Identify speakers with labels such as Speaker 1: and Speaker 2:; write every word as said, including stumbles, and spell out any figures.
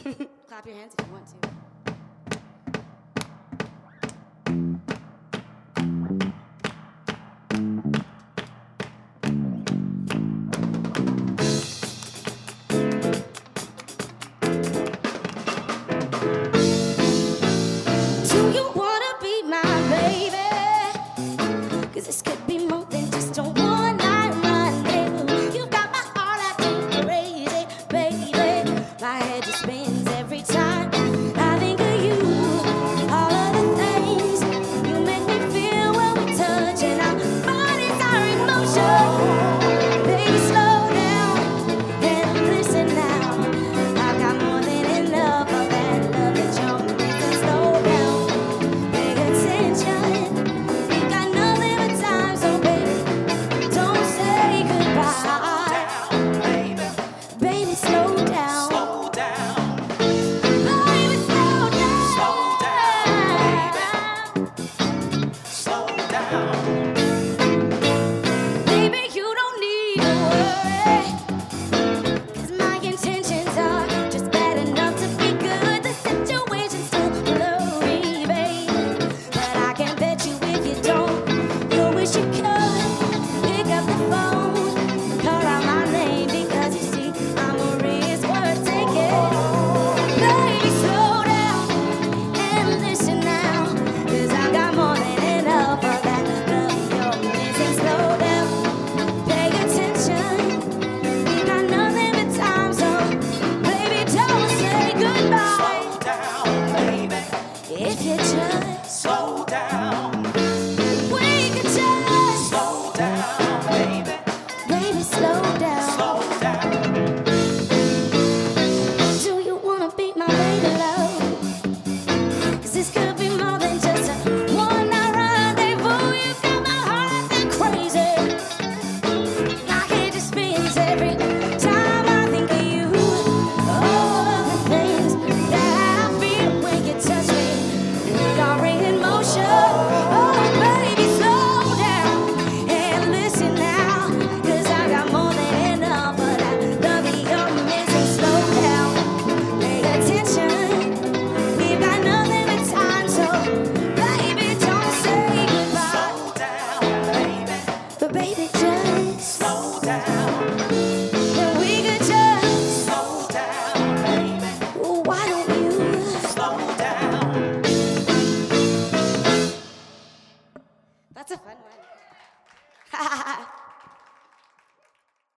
Speaker 1: Clap your hands if you want to. Do you wanna be my baby? 'Cause this could be more than just a one night rendezvous. You got my heart acting crazy, baby. My head just spins.